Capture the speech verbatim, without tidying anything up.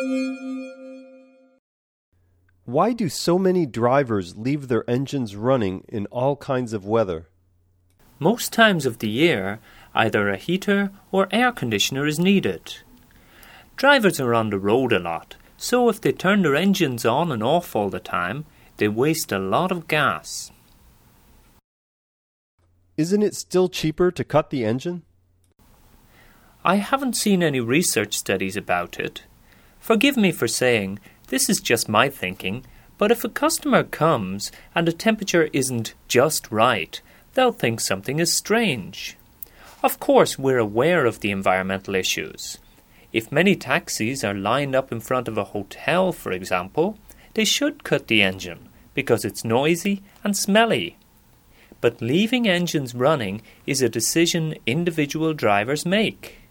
Why do so many drivers leave their engines running in all kinds of weather? Most times of the year, either a heater or air conditioner is needed. Drivers are on the road a lot, so if they turn their engines on and off all the time, they waste a lot of gas. Isn't it still cheaper to cut the engine? I haven't seen any research studies about it. Forgive me for saying, this is just my thinking, but if a customer comes and the temperature isn't just right, they'll think something is strange. Of course, we're aware of the environmental issues. If many taxis are lined up in front of a hotel, for example, they should cut the engine because it's noisy and smelly. But leaving engines running is a decision individual drivers make.